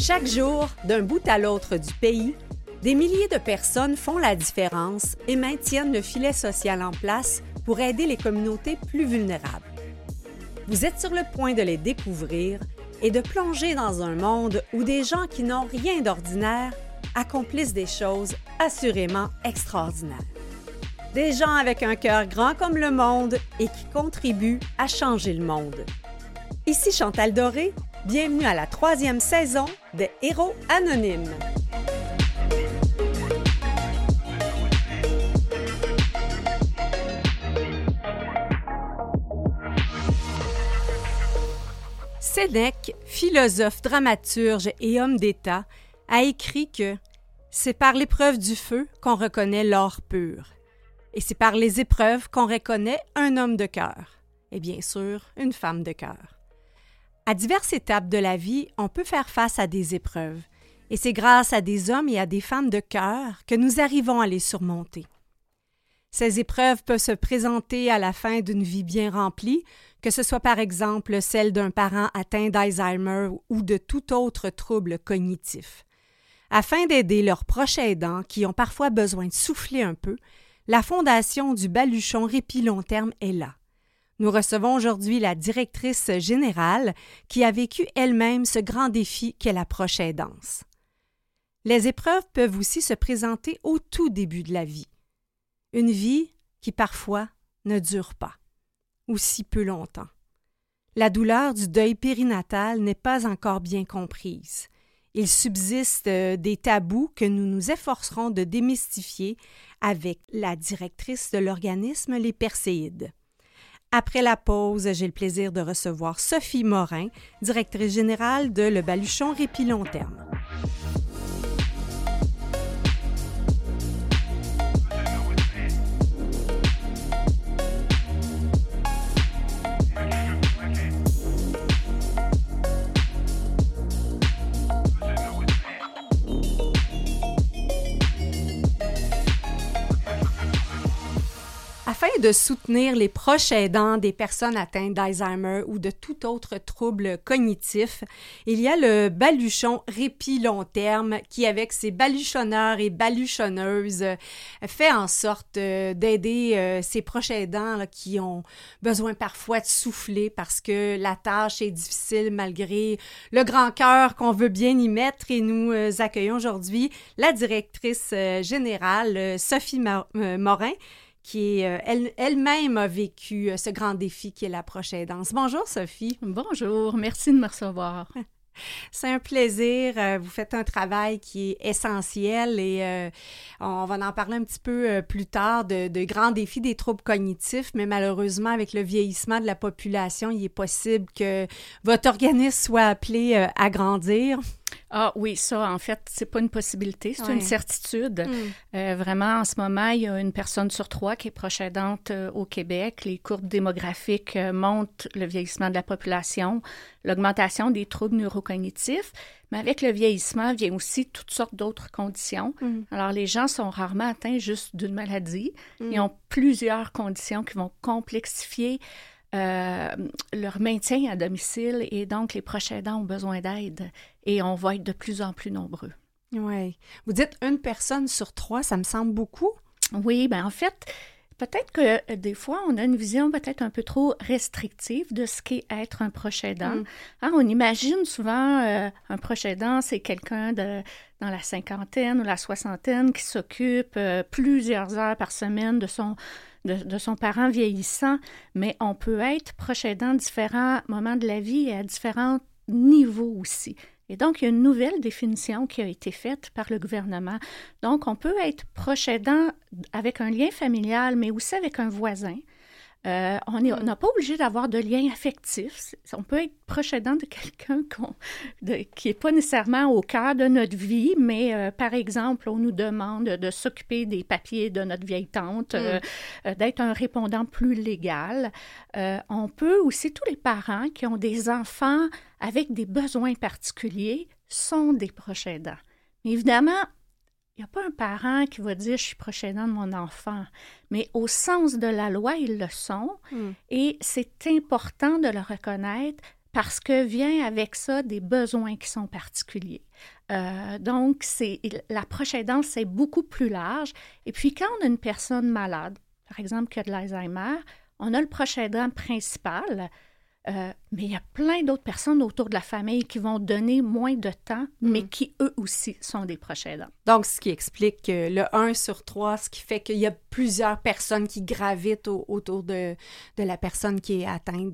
Chaque jour, d'un bout à l'autre du pays, des milliers de personnes font la différence et maintiennent le filet social en place pour aider les communautés plus vulnérables. Vous êtes sur le point de les découvrir et de plonger dans un monde où des gens qui n'ont rien d'ordinaire accomplissent des choses assurément extraordinaires. Des gens avec un cœur grand comme le monde et qui contribuent à changer le monde. Ici Chantal Doré, bienvenue à la 3e saison des Héros Anonymes. Sénèque, philosophe, dramaturge et homme d'État, a écrit que « c'est par l'épreuve du feu qu'on reconnaît l'or pur, et c'est par les épreuves qu'on reconnaît un homme de cœur, et bien sûr, une femme de cœur. » À diverses étapes de la vie, on peut faire face à des épreuves, et c'est grâce à des hommes et à des femmes de cœur que nous arrivons à les surmonter. Ces épreuves peuvent se présenter à la fin d'une vie bien remplie, que ce soit par exemple celle d'un parent atteint d'Alzheimer ou de tout autre trouble cognitif. Afin d'aider leurs proches aidants qui ont parfois besoin de souffler un peu, la Fondation du Baluchon Répit Long Terme est là. Nous recevons aujourd'hui la directrice générale qui a vécu elle-même ce grand défi qu'est la proche aidance. Les épreuves peuvent aussi se présenter au tout début de la vie. Une vie qui parfois ne dure pas, ou si peu longtemps. La douleur du deuil périnatal n'est pas encore bien comprise. Il subsiste des tabous que nous nous efforcerons de démystifier avec la directrice de l'organisme Les Perséides. Après la pause, j'ai le plaisir de recevoir Sophie Morin, directrice générale de Le Baluchon Répit Long Terme. Afin de soutenir les proches aidants des personnes atteintes d'Alzheimer ou de tout autre trouble cognitif, il y a le Baluchon Répit Long Terme qui, avec ses baluchonneurs et baluchonneuses, fait en sorte d'aider ces proches aidants là, qui ont besoin parfois de souffler parce que la tâche est difficile malgré le grand cœur qu'on veut bien y mettre. Et nous accueillons aujourd'hui la directrice générale, Sophie Morin, qui elle-même a vécu ce grand défi qui est la proche aidance. Bonjour Sophie. Bonjour, merci de me recevoir. C'est un plaisir. Vous faites un travail qui est essentiel et on va en parler un petit peu plus tard de grands défis des troubles cognitifs, mais malheureusement, avec le vieillissement de la population, il est possible que votre organisme soit appelé à grandir. Ah oui, ça, en fait, c'est pas une possibilité, c'est une certitude. Vraiment, en ce moment, il y a une personne sur 3 qui est proche aidante au Québec. Les courbes démographiques montrent le vieillissement de la population, l'augmentation des troubles neurocognitifs, mais avec le vieillissement vient aussi toutes sortes d'autres conditions. Alors, les gens sont rarement atteints juste d'une maladie. Ils ont plusieurs conditions qui vont complexifier leur maintien à domicile et donc les proches aidants ont besoin d'aide et on va être de plus en plus nombreux. Oui. Vous dites une personne sur 3, ça me semble beaucoup? Oui, bien en fait, peut-être que des fois, on a une vision peut-être un peu trop restrictive de ce qu'est être un proche aidant. Hein, on imagine souvent un proche aidant, c'est quelqu'un dans la cinquantaine ou la soixantaine qui s'occupe plusieurs heures par semaine de son parent vieillissant, mais on peut être proche aidant à différents moments de la vie et à différents niveaux aussi. Et donc, il y a une nouvelle définition qui a été faite par le gouvernement. Donc, on peut être proche aidant avec un lien familial, mais aussi avec un voisin. On n'a pas obligé d'avoir de lien affectif. On peut être proche aidant de quelqu'un qui n'est pas nécessairement au cœur de notre vie, mais par exemple, on nous demande de s'occuper des papiers de notre vieille tante, d'être un répondant plus légal. On peut aussi, tous les parents qui ont des enfants avec des besoins particuliers sont des proches aidants. Mais évidemment, il n'y a pas un parent qui va dire « je suis proche aidant de mon enfant », mais au sens de la loi, ils le sont et c'est important de le reconnaître parce que vient avec ça des besoins qui sont particuliers. Donc, la proche aidance, c'est beaucoup plus large. Et puis, quand on a une personne malade, par exemple, qui a de l'Alzheimer, on a le proche aidant principal, mais il y a plein d'autres personnes autour de la famille qui vont donner moins de temps, mais qui, eux aussi, sont des proches aidants. Donc, ce qui explique le 1 sur 3, ce qui fait qu'il y a plusieurs personnes qui gravitent autour de la personne qui est atteinte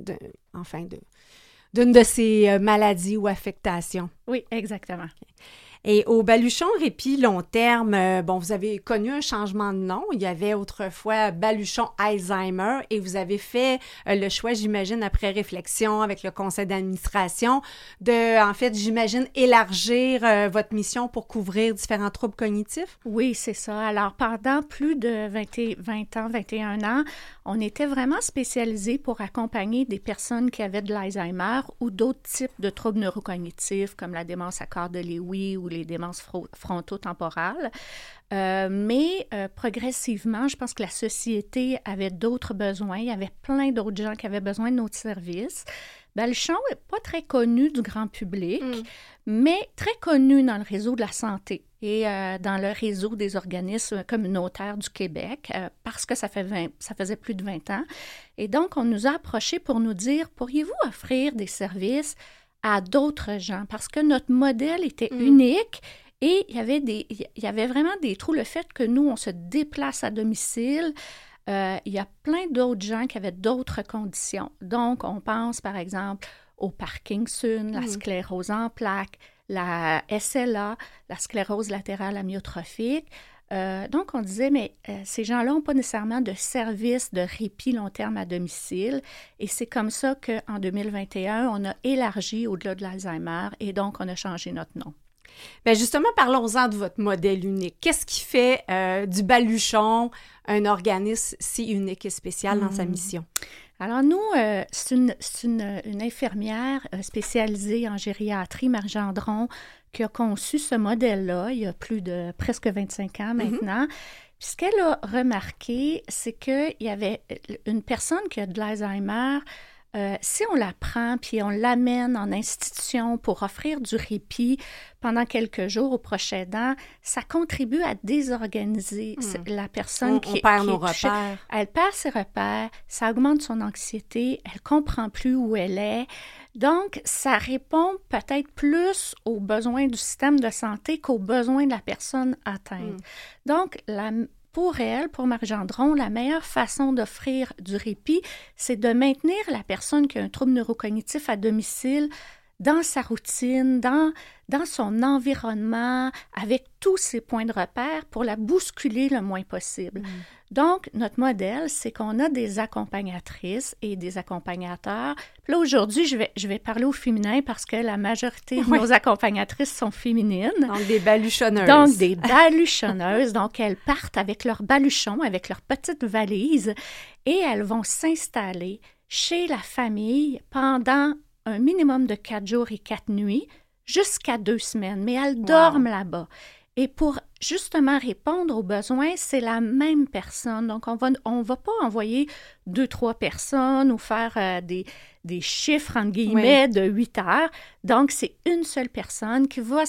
d'une de ces maladies ou affectations. Oui, exactement. Et au Baluchon Répit Long Terme, vous avez connu un changement de nom. Il y avait autrefois Baluchon Alzheimer et vous avez fait le choix, j'imagine, après réflexion avec le conseil d'administration, j'imagine, élargir votre mission pour couvrir différents troubles cognitifs? Oui, c'est ça. Alors, pendant plus de 21 ans, on était vraiment spécialisé pour accompagner des personnes qui avaient de l'Alzheimer ou d'autres types de troubles neurocognitifs comme la démence à corps de Lewy ou les démences frontotemporales. Mais progressivement, je pense que la société avait d'autres besoins. Il y avait plein d'autres gens qui avaient besoin de notre service. Baluchon n'est pas très connu du grand public, mais très connu dans le réseau de la santé et dans le réseau des organismes communautaires du Québec, parce que ça faisait plus de 20 ans. Et donc, on nous a approchés pour nous dire, pourriez-vous offrir des services à d'autres gens? Parce que notre modèle était unique et il y avait vraiment des trous. Le fait que nous, on se déplace à domicile, il y a plein d'autres gens qui avaient d'autres conditions. Donc, on pense, par exemple, au Parkinson, la sclérose en plaques, la SLA, la sclérose latérale amyotrophique. Donc, on disait, mais ces gens-là n'ont pas nécessairement de service de répit long terme à domicile. Et c'est comme ça qu'en 2021, on a élargi au-delà de l'Alzheimer et donc, on a changé notre nom. Bien, justement, parlons-en de votre modèle unique. Qu'est-ce qui fait du Baluchon un organisme si unique et spécial dans sa mission? Alors, nous, c'est une infirmière spécialisée en gériatrie, Marie Gendron, qui a conçu ce modèle-là il y a presque 25 ans maintenant. Puis ce qu'elle a remarqué, c'est qu'il y avait une personne qui a de l'Alzheimer. Si on la prend puis on l'amène en institution pour offrir du répit pendant quelques jours au proche aidant, ça contribue à désorganiser la personne qui perd est nos touchée. repères. Elle perd ses repères, ça augmente son anxiété, elle ne comprend plus où elle est. Donc, ça répond peut-être plus aux besoins du système de santé qu'aux besoins de la personne atteinte. Donc, pour elle, pour Marie Gendron, la meilleure façon d'offrir du répit, c'est de maintenir la personne qui a un trouble neurocognitif à domicile dans sa routine, dans son environnement, avec tous ses points de repère pour la bousculer le moins possible. Donc, notre modèle, c'est qu'on a des accompagnatrices et des accompagnateurs. Puis là, aujourd'hui, je vais parler au féminin parce que la majorité de nos accompagnatrices sont féminines. Donc, des baluchonneuses. Donc, des baluchonneuses. Donc, elles partent avec leur baluchon, avec leur petite valise et elles vont s'installer chez la famille pendant un minimum de 4 jours et 4 nuits, jusqu'à 2 semaines, mais elles dorment là-bas. Et pour justement répondre aux besoins, c'est la même personne. Donc, on va pas envoyer 2-3 personnes ou faire des chiffres, entre guillemets, de 8 heures. Donc, c'est une seule personne qui va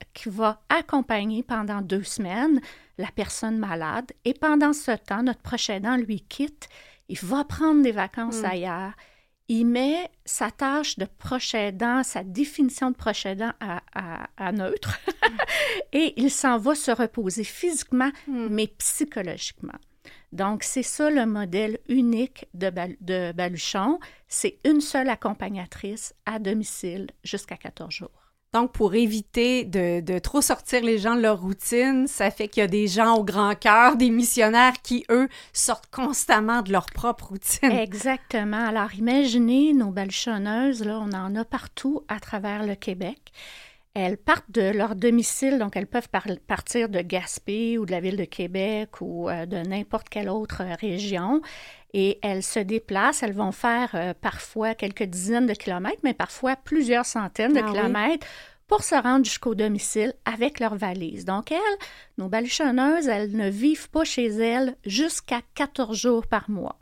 accompagner pendant 2 semaines la personne malade. Et pendant ce temps, notre proche aidant lui quitte. Il va prendre des vacances ailleurs. Il met sa tâche de proche aidant, sa définition de proche aidant à neutre et il s'en va se reposer physiquement, mais psychologiquement. Donc, c'est ça le modèle unique de Baluchon. C'est une seule accompagnatrice à domicile jusqu'à 14 jours. Donc, pour éviter de trop sortir les gens de leur routine, ça fait qu'il y a des gens au grand cœur, des missionnaires qui, eux, sortent constamment de leur propre routine. Exactement. Alors, imaginez nos baluchonneuses, là, on en a partout à travers le Québec. Elles partent de leur domicile, donc elles peuvent partir de Gaspé ou de la ville de Québec ou de n'importe quelle autre région. Et elles se déplacent, elles vont faire parfois quelques dizaines de kilomètres, mais parfois plusieurs centaines de kilomètres pour se rendre jusqu'au domicile avec leur valise. Donc, nos baluchonneuses, elles ne vivent pas chez elles jusqu'à 14 jours par mois.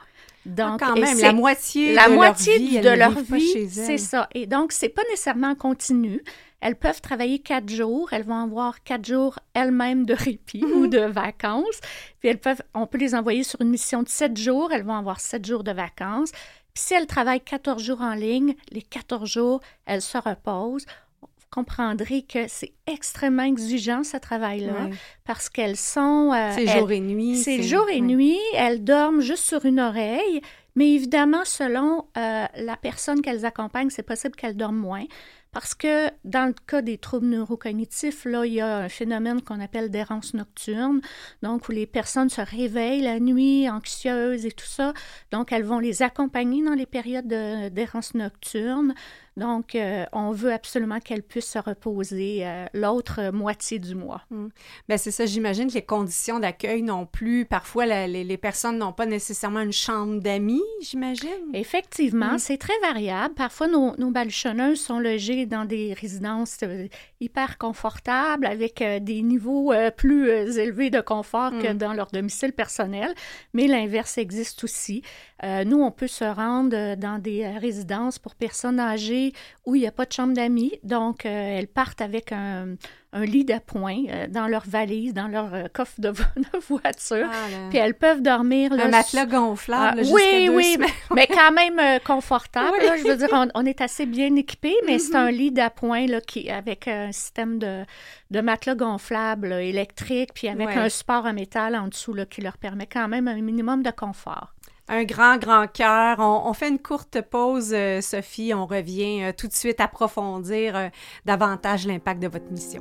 Donc, quand même, la moitié de leur vie, c'est ça. Et donc, c'est pas nécessairement continu. Elles peuvent travailler 4 jours. Elles vont avoir 4 jours elles-mêmes de répit ou de vacances. Puis on peut les envoyer sur une mission de 7 jours. Elles vont avoir 7 jours de vacances. Puis si elles travaillent 14 jours en ligne, les 14 jours, elles se reposent. Vous comprendrez que c'est extrêmement exigeant, ce travail-là, parce qu'elles sont... c'est jour et nuit. C'est jour et nuit. Elles dorment juste sur une oreille. Mais évidemment, selon la personne qu'elles accompagnent, c'est possible qu'elles dorment moins. Parce que dans le cas des troubles neurocognitifs, là, il y a un phénomène qu'on appelle d'errance nocturne, donc où les personnes se réveillent la nuit, anxieuses et tout ça. Donc, elles vont les accompagner dans les périodes d'errance nocturne. Donc, on veut absolument qu'elles puissent se reposer l'autre moitié du mois. Bien, c'est ça, j'imagine que les conditions d'accueil non plus, parfois les personnes n'ont pas nécessairement une chambre d'amis, j'imagine. Effectivement, c'est très variable. Parfois, nos baluchonneuses sont logées dans des résidences hyper confortables, avec des niveaux plus élevés de confort que dans leur domicile personnel, mais l'inverse existe aussi. Nous, on peut se rendre dans des résidences pour personnes âgées où il n'y a pas de chambre d'amis. Donc, elles partent avec un lit d'appoint dans leur valise, dans leur coffre de voiture. Puis elles peuvent dormir... Un matelas gonflable jusqu'à 2 semaines. Mais quand même confortable. Là, je veux dire, on est assez bien équipés, mais c'est un lit d'appoint là, avec un système de matelas gonflable électrique, puis avec un support en métal en dessous là, qui leur permet quand même un minimum de confort. Un grand, grand cœur. On fait une courte pause, Sophie. On revient tout de suite approfondir davantage l'impact de votre mission.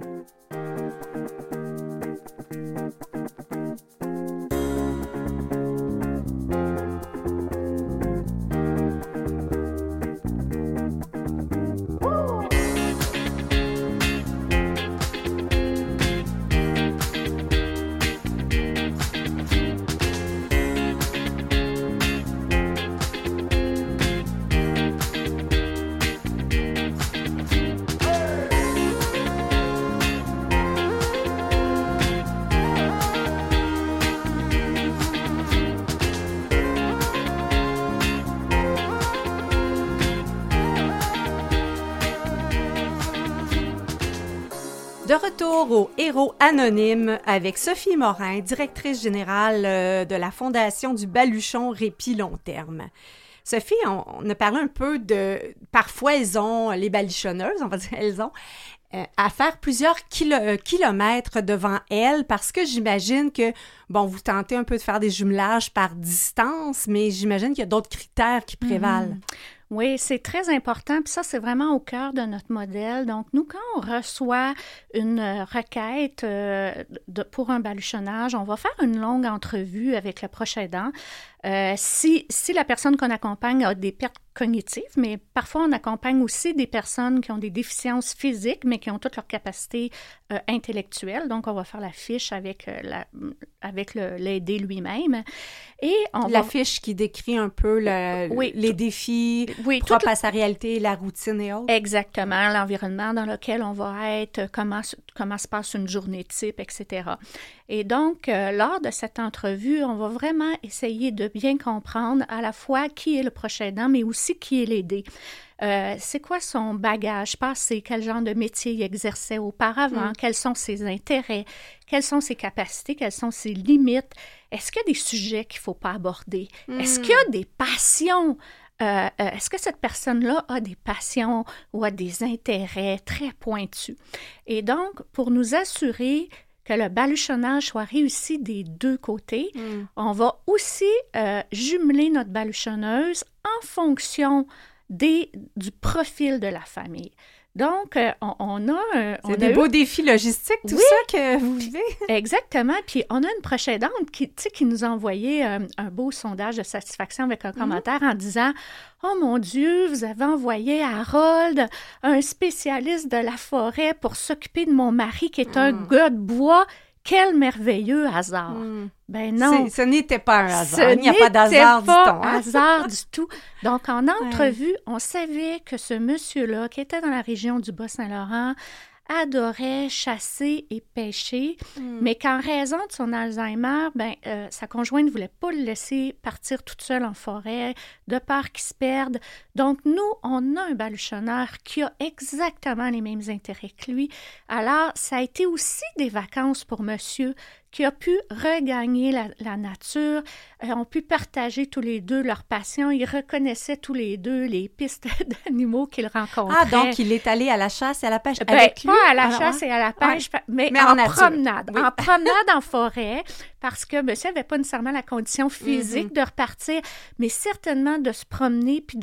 De retour au Héros anonyme avec Sophie Morin, directrice générale de la Fondation du Baluchon Répit Long Terme. Sophie, on a parlé un peu de... Parfois, les baluchonneuses, on va dire, elles ont à faire plusieurs kilomètres devant elles parce que j'imagine que, bon, vous tentez un peu de faire des jumelages par distance, mais j'imagine qu'il y a d'autres critères qui prévalent. Oui, c'est très important. Puis ça, c'est vraiment au cœur de notre modèle. Donc, nous, quand on reçoit une requête pour un baluchonnage, on va faire une longue entrevue avec le proche aidant. Si la personne qu'on accompagne a des pertes cognitives, mais parfois on accompagne aussi des personnes qui ont des déficiences physiques, mais qui ont toutes leurs capacités intellectuelles. Donc, on va faire la fiche avec l'aidé lui-même. Et la fiche qui décrit un peu les défis propres à sa réalité, la routine et autres. Exactement, l'environnement dans lequel on va être, comment se passe une journée type, etc. Et donc, lors de cette entrevue, on va vraiment essayer de bien comprendre à la fois qui est le proche aidant, mais aussi qui est l'aidé. C'est quoi son bagage passé? Quel genre de métier il exerçait auparavant? Quels sont ses intérêts? Quelles sont ses capacités? Quelles sont ses limites? Est-ce qu'il y a des sujets qu'il ne faut pas aborder? Est-ce qu'il y a des passions? Est-ce que cette personne-là a des passions ou a des intérêts très pointus? Et donc, pour nous assurer que le baluchonnage soit réussi des deux côtés, on va aussi jumeler notre baluchonneuse en fonction du profil de la famille. Donc, on a... C'est des beaux défis logistiques, tout ça que vous vivez. Exactement. Puis, on a une proche aidante qui nous a envoyé un beau sondage de satisfaction avec un commentaire en disant « Oh mon Dieu, vous avez envoyé Harold, un spécialiste de la forêt, pour s'occuper de mon mari qui est un gars de bois. Quel merveilleux hasard! » Ben non. Ce n'était pas un hasard. Il n'y a pas d'hasard du tout. Hasard du tout. Donc, en entrevue, on savait que ce monsieur-là, qui était dans la région du Bas-Saint-Laurent, adorait chasser et pêcher, mais qu'en raison de son Alzheimer, sa conjointe ne voulait pas le laisser partir toute seule en forêt, de peur qu'il se perde. Donc, nous, on a un baluchonneur qui a exactement les mêmes intérêts que lui. Alors, ça a été aussi des vacances pour monsieur, qui a pu regagner la nature, ont pu partager tous les deux leur passion. Ils reconnaissaient tous les deux les pistes d'animaux qu'ils rencontraient. Ah, donc il est allé à la chasse et à la pêche avec lui? Pas à la chasse et à la pêche, mais en promenade. Oui. En promenade en forêt, parce que monsieur n'avait pas nécessairement la condition physique de repartir, mais certainement de se promener puis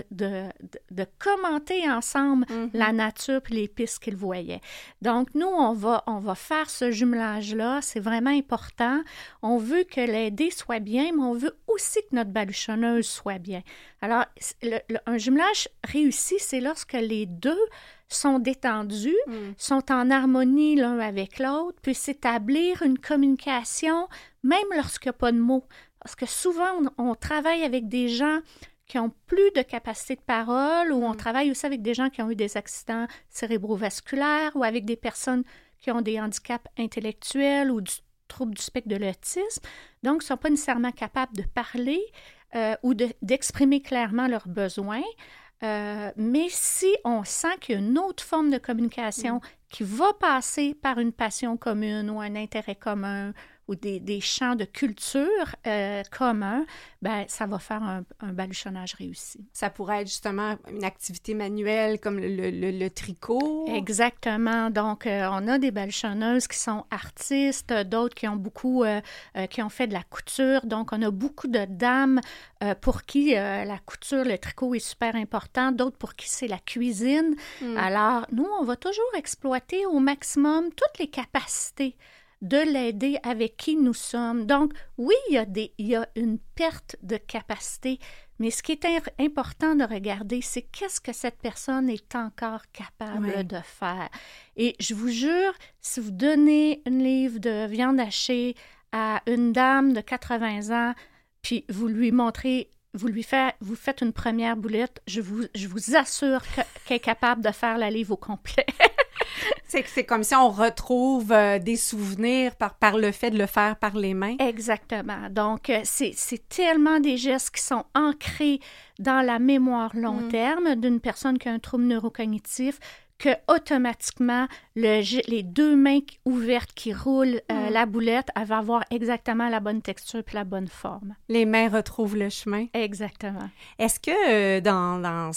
de commenter ensemble la nature puis les pistes qu'ils voyaient. Donc, nous, on va faire ce jumelage-là. C'est vraiment important. On veut que l'aider soit bien, mais on veut aussi que notre baluchonneuse soit bien. Alors, un jumelage réussi, c'est lorsque les deux sont détendus, sont en harmonie l'un avec l'autre, puissent établir une communication, même lorsqu'il n'y a pas de mots. Parce que souvent, on travaille avec des gens qui ont plus de capacité de parole, ou on travaille aussi avec des gens qui ont eu des accidents cérébrovasculaires, ou avec des personnes qui ont des handicaps intellectuels ou du trouble du spectre de l'autisme. Donc, ils ne sont pas nécessairement capables de parler ou d'exprimer clairement leurs besoins. Mais si on sent qu'il y a une autre forme de communication qui va passer par une passion commune ou un intérêt commun ou des champs de culture communs, ça va faire un baluchonnage réussi. Ça pourrait être justement une activité manuelle comme le tricot. Exactement. Donc, on a des baluchonneuses qui sont artistes, d'autres qui ont beaucoup, qui ont fait de la couture. Donc, on a beaucoup de dames pour qui la couture, le tricot est super important, d'autres pour qui c'est la cuisine. Alors, nous, on va toujours exploiter au maximum toutes les capacités de l'aider avec qui nous sommes. Donc, oui, il y a une perte de capacité, mais ce qui est important de regarder, c'est qu'est-ce que cette personne est encore capable de faire. Et je vous jure, si vous donnez une livre de viande hachée à une dame de 80 ans, puis vous lui montrez, vous faites une première boulette, je vous assure qu'elle est capable de faire la livre au complet. C'est comme si on retrouve des souvenirs par le fait de le faire par les mains. Exactement. Donc, c'est tellement des gestes qui sont ancrés dans la mémoire long terme d'une personne qui a un trouble neurocognitif que automatiquement, les deux mains ouvertes qui roulent la boulette, elle va avoir exactement la bonne texture puis la bonne forme. Les mains retrouvent le chemin. Exactement. Est-ce que dans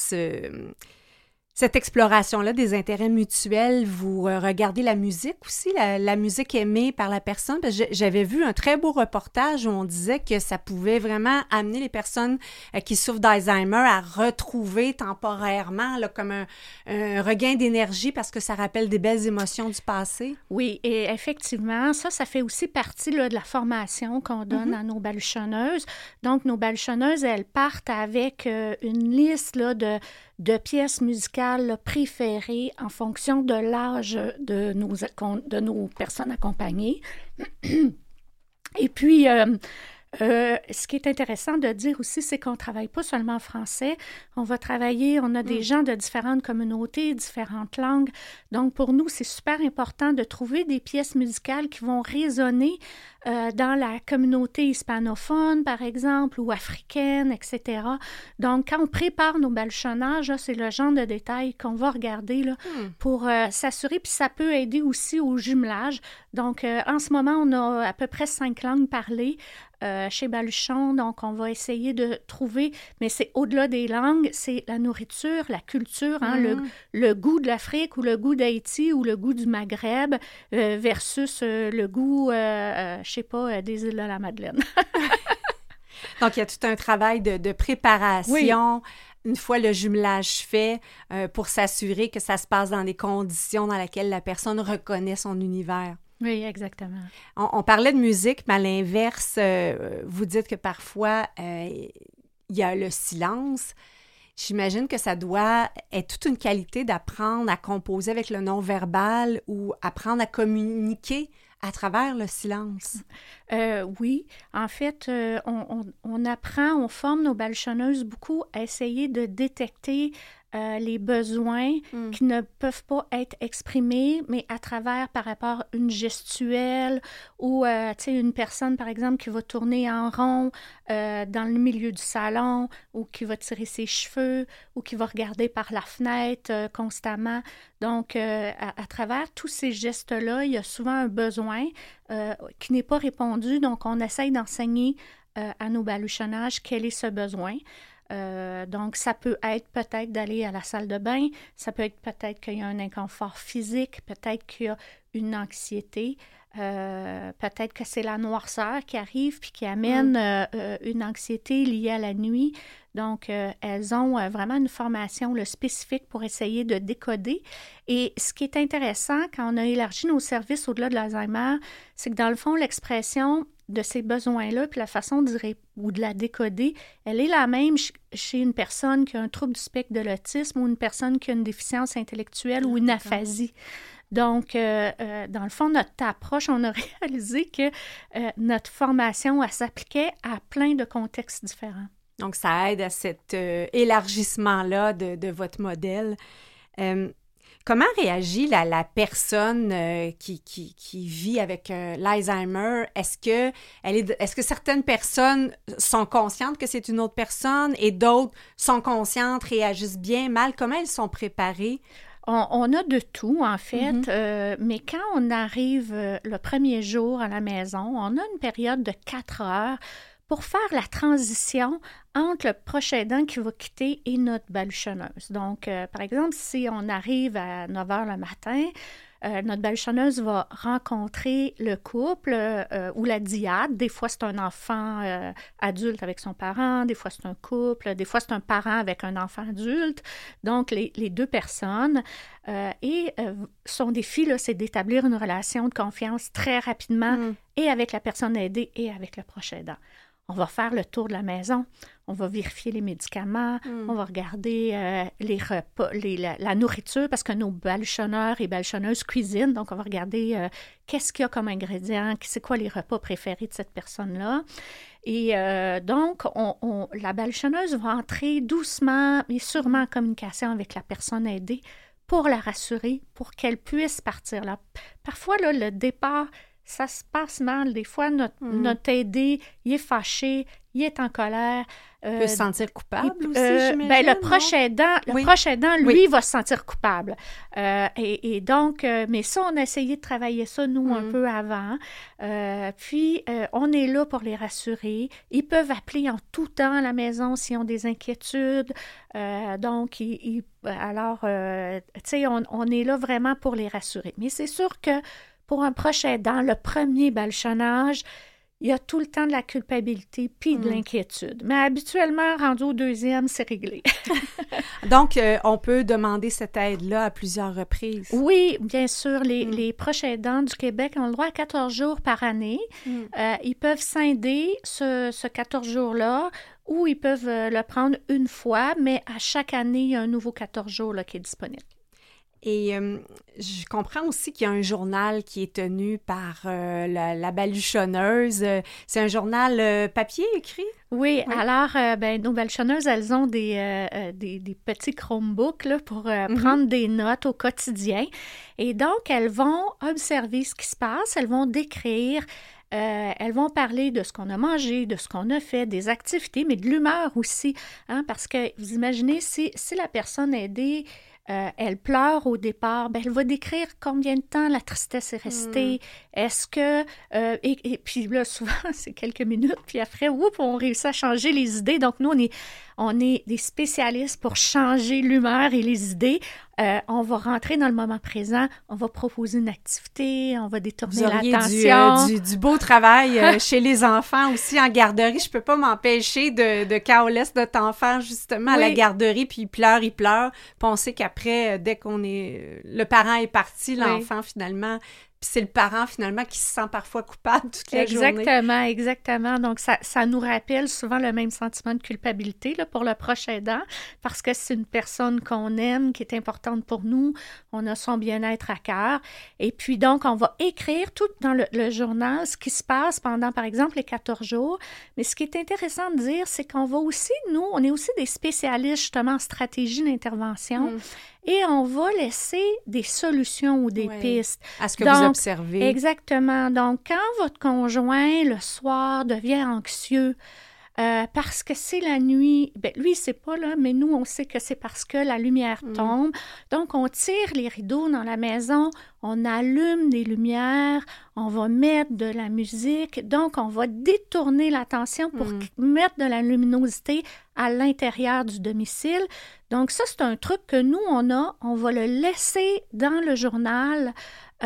cette exploration-là des intérêts mutuels, vous regardez la musique aussi, la musique aimée par la personne? Parce que j'avais vu un très beau reportage où on disait que ça pouvait vraiment amener les personnes qui souffrent d'Alzheimer à retrouver temporairement là, comme un regain d'énergie parce que ça rappelle des belles émotions du passé. Oui, et effectivement, ça fait aussi partie là, de la formation qu'on donne à nos baluchonneuses. Donc, nos baluchonneuses, elles partent avec une liste là, de pièces musicales préférées en fonction de l'âge de nos personnes accompagnées. Et puis, ce qui est intéressant de dire aussi, c'est qu'on ne travaille pas seulement en français. On a des gens de différentes communautés, différentes langues. Donc, pour nous, c'est super important de trouver des pièces musicales qui vont résonner dans la communauté hispanophone, par exemple, ou africaine, etc. Donc, quand on prépare nos baluchonnages, là, c'est le genre de détails qu'on va regarder là, pour s'assurer. Puis ça peut aider aussi au jumelage. Donc, en ce moment, on a à peu près 5 langues parlées chez Baluchon. Donc, on va essayer de trouver, mais c'est au-delà des langues, c'est la nourriture, la culture, le goût de l'Afrique ou le goût d'Haïti ou le goût du Maghreb versus le goût, je sais pas, des îles de la Madeleine. Donc, il y a tout un travail de préparation. Une fois le jumelage fait, pour s'assurer que ça se passe dans des conditions dans lesquelles la personne reconnaît son univers. Oui, exactement. On parlait de musique, mais à l'inverse, vous dites que parfois, il y a le silence. J'imagine que ça doit être toute une qualité d'apprendre à composer avec le non-verbal ou apprendre à communiquer à travers le silence. Oui, en fait, on apprend, on forme nos baluchonneuses beaucoup à essayer de détecter les besoins qui ne peuvent pas être exprimés, mais à travers, par rapport à une gestuelle ou, une personne, par exemple, qui va tourner en rond dans le milieu du salon ou qui va tirer ses cheveux ou qui va regarder par la fenêtre constamment. Donc, à travers tous ces gestes-là, il y a souvent un besoin qui n'est pas répondu. Donc, on essaye d'enseigner à nos baluchonnages quel est ce besoin. Donc, ça peut être peut-être d'aller à la salle de bain, ça peut être peut-être qu'il y a un inconfort physique, peut-être qu'il y a une anxiété, peut-être que c'est la noirceur qui arrive puis qui amène une anxiété liée à la nuit. Donc, elles ont vraiment une formation spécifique pour essayer de décoder. Et ce qui est intéressant quand on a élargi nos services au-delà de l'Alzheimer, c'est que dans le fond, l'expression de ces besoins-là, puis la façon de la décoder, elle est la même chez une personne qui a un trouble du spectre de l'autisme ou une personne qui a une déficience intellectuelle ou une aphasie. Donc, dans le fond, notre approche, on a réalisé que notre formation, elle s'appliquait à plein de contextes différents. Donc, ça aide à cet élargissement-là de votre modèle. Comment réagit la personne qui vit avec l'Alzheimer? Est-ce que certaines personnes sont conscientes que c'est une autre personne et d'autres sont conscientes, réagissent bien, mal? Comment elles sont préparées? On a de tout, en fait, mais quand on arrive le premier jour à la maison, on a une période de 4 heures pour faire la transition entre le proche aidant qui va quitter et notre baluchonneuse. Donc, par exemple, si on arrive à 9 heures le matin, notre baluchonneuse va rencontrer le couple ou la dyade. Des fois, c'est un enfant adulte avec son parent, des fois, c'est un couple, des fois, c'est un parent avec un enfant adulte. Donc, les deux personnes. Son défi, là, c'est d'établir une relation de confiance très rapidement et avec la personne aidée et avec le proche aidant. On va faire le tour de la maison, on va vérifier les médicaments, on va regarder les repas, la nourriture, parce que nos baluchonneurs et baluchonneuses cuisinent, donc on va regarder qu'est-ce qu'il y a comme ingrédients, c'est quoi les repas préférés de cette personne-là. Et donc, la baluchonneuse va entrer doucement, mais sûrement en communication avec la personne aidée pour la rassurer, pour qu'elle puisse partir là. Parfois, là, le départ, ça se passe mal. Des fois, notre aidé, il est fâché, il est en colère. Il peut se sentir coupable aussi, j'imagine. Le proche aidant, lui, va se sentir coupable. Et donc, mais ça, on a essayé de travailler ça, nous, un peu avant. Puis, on est là pour les rassurer. Ils peuvent appeler en tout temps à la maison s'ils ont des inquiétudes. Donc, tu sais, on est là vraiment pour les rassurer. Mais c'est sûr que pour un proche aidant, le premier baluchonnage, il y a tout le temps de la culpabilité puis de l'inquiétude. Mais habituellement, rendu au deuxième, c'est réglé. Donc, on peut demander cette aide-là à plusieurs reprises? Oui, bien sûr. Les proches aidants du Québec ont le droit à 14 jours par année. Ils peuvent scinder ce 14 jours-là ou ils peuvent le prendre une fois, mais à chaque année, il y a un nouveau 14 jours là, qui est disponible. Et je comprends aussi qu'il y a un journal qui est tenu par la baluchonneuse. C'est un journal papier écrit? Oui. Alors, nos baluchonneuses, elles ont des petits Chromebooks là, pour prendre des notes au quotidien. Et donc, elles vont observer ce qui se passe, elles vont décrire, elles vont parler de ce qu'on a mangé, de ce qu'on a fait, des activités, mais de l'humeur aussi. Hein, parce que, vous imaginez, si la personne aidée, elle pleure au départ, elle va décrire combien de temps la tristesse est restée. Est-ce que... et puis là, souvent, c'est quelques minutes, puis après, on réussit à changer les idées. Donc, nous, on est des spécialistes pour changer l'humeur et les idées. On va rentrer dans le moment présent, on va proposer une activité, on va détourner l'attention. Du beau travail chez les enfants aussi en garderie. Je peux pas m'empêcher de quand on laisse notre enfant justement à la garderie, puis il pleure. Puis on sait qu'après, dès le parent est parti, l'enfant finalement... Puis c'est le parent, finalement, qui se sent parfois coupable toute la journée. Exactement. Donc, ça nous rappelle souvent le même sentiment de culpabilité là, pour le proche aidant, parce que c'est une personne qu'on aime, qui est importante pour nous. On a son bien-être à cœur. Et puis, donc, on va écrire tout dans le journal ce qui se passe pendant, par exemple, les 14 jours. Mais ce qui est intéressant de dire, c'est qu'on va aussi, nous, on est aussi des spécialistes, justement, en stratégie d'intervention. Et on va laisser des solutions ou des pistes. À ce que vous observez. Exactement. Donc, quand votre conjoint, le soir, devient anxieux, parce que c'est la nuit, bien, lui, il sait pas, là, mais nous, on sait que c'est parce que la lumière tombe. Donc, on tire les rideaux dans la maison, on allume des lumières, on va mettre de la musique. Donc, on va détourner l'attention pour mettre de la luminosité à l'intérieur du domicile. Donc, ça, c'est un truc que nous, on va le laisser dans le journal.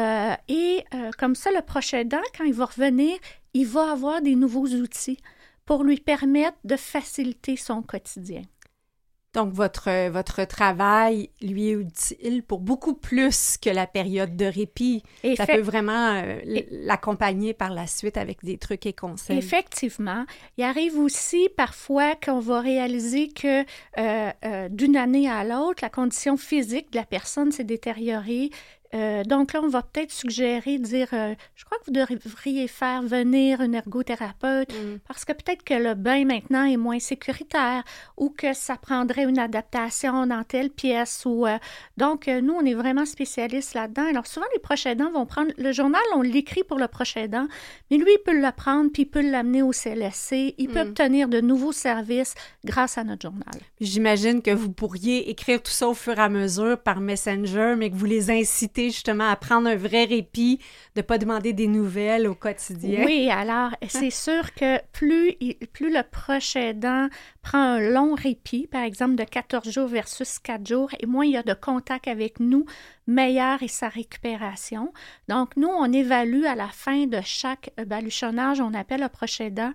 Comme ça, le prochain aidant, quand il va revenir, il va avoir des nouveaux outils pour lui permettre de faciliter son quotidien. Donc, votre travail, lui, est utile pour beaucoup plus que la période de répit. Ça peut vraiment l'accompagner par la suite avec des trucs et conseils. Effectivement. Il arrive aussi parfois qu'on va réaliser que d'une année à l'autre, la condition physique de la personne s'est détériorée. Donc là, on va peut-être suggérer, dire, je crois que vous devriez faire venir une ergothérapeute parce que peut-être que le bain maintenant est moins sécuritaire ou que ça prendrait une adaptation dans telle pièce. Donc, nous, on est vraiment spécialistes là-dedans. Alors, souvent, les proches aidants vont prendre le journal, on l'écrit pour le proche aidant, mais lui, il peut le prendre puis il peut l'amener au CLSC. Il peut obtenir de nouveaux services grâce à notre journal. J'imagine que vous pourriez écrire tout ça au fur et à mesure par Messenger, mais que vous les incitez justement à prendre un vrai répit, de ne pas demander des nouvelles au quotidien. Oui, alors c'est sûr que plus le proche aidant prend un long répit, par exemple de 14 jours versus 4 jours, et moins il y a de contact avec nous, meilleure est sa récupération. Donc, nous, on évalue à la fin de chaque baluchonnage, on appelle le proche aidant.